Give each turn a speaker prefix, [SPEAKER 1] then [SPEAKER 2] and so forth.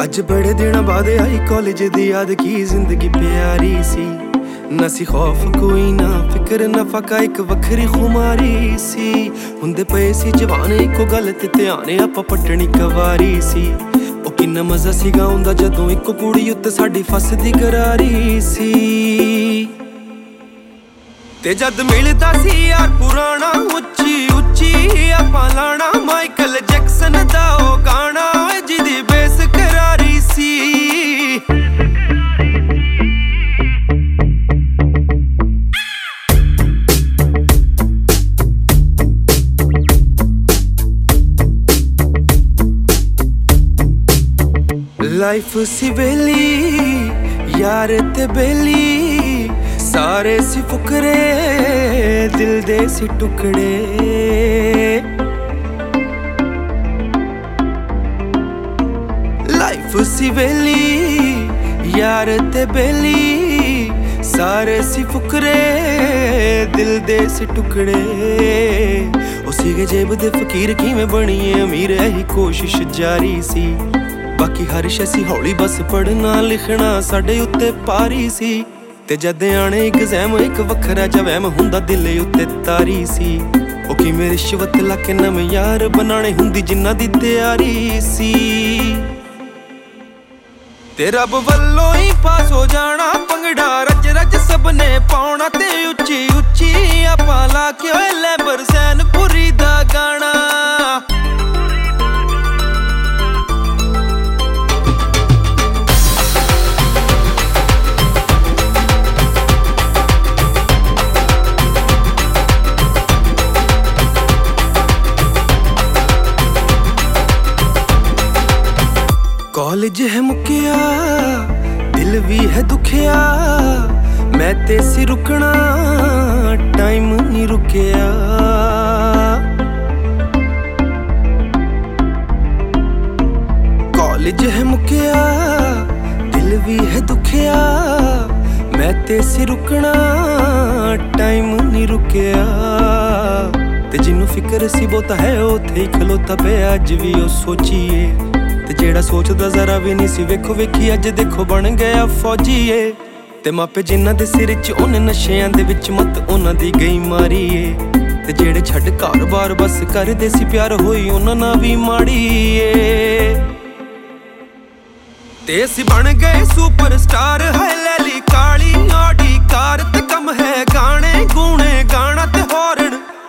[SPEAKER 1] अज बड़े दिन बाद आई कॉलेज दी याद की जिंदगी प्यारी सी। ना सी खौफ कोई ना फिक्र ना फाका एक वखरी खुमारी सी। हुंदे पे सी जवान इको गल ते ध्यान आपां पटनी कवारी सी। ओ किन्ना मजा सीगा हुंदा जदों इको कुड़ी उत्ते साडी फसदी करारी सी। ते जद मिलदा सी यार पुराना उच्ची उच्ची आपां लाना माइकल जैक्सन दा ओ गाना जिदी बेस करारी सी। लाइफ सी बेली यार ते बेली सारे सी फुकरे दिल दे सी टुकड़े। लाइफ सी वेली यार ते बेली सारे सी फुकरे दिल दे सी टुकड़े। उसी के जेब दे फकीर किवें बणीए अमीर यही कोशिश जारी सी। बाकी हर शै सी हौली बस पढ़ना लिखना साडे उत्ते पारी सी। ते जद आने एग्जाम एक वखरा जा वहम हुंदा दिल उत्ते तारी सी। ओ किवें रिश्वत लाके नवें यार बनाने हुंदी जिन्ना दी तैयारी सी। ते रब वल्लों ही पास हो जाना पंगड़ा रज रज सबने पाउणा। ते उच्ची उच्ची आपां लाके ओए लैबर सैनपुरी दा गाना। कॉलेज है मुकिया दिल भी है दुखिया मैं ते सी रुकना टाइम नहीं रुकिया। कॉलेज है मुकिया दिल भी है दुखिया मैं ते सी रुकना टाइम नहीं रुकिया। ते जिन्नू फिक्र सी बोता है उत्थे ही खलोता पे अज भी ओ सोचीए। ते जेड़ा सोचदा जरा भी नहीं सी वेखो वेखी अज देखो बन गया फौजी ए। ते मापे जिन्हां दे सिर च उन नशियां दे विच मत उन्हां दी गई मारी ए। ते जेड़े छड्ड घर बार बस करदे सी प्यार होई उन्हां नाल भी माड़ी ए। ते असीं बन गए सुपर स्टार है लैली काली ऑडी कार। ते कम है गाने गूणे गाना ते हॉर्न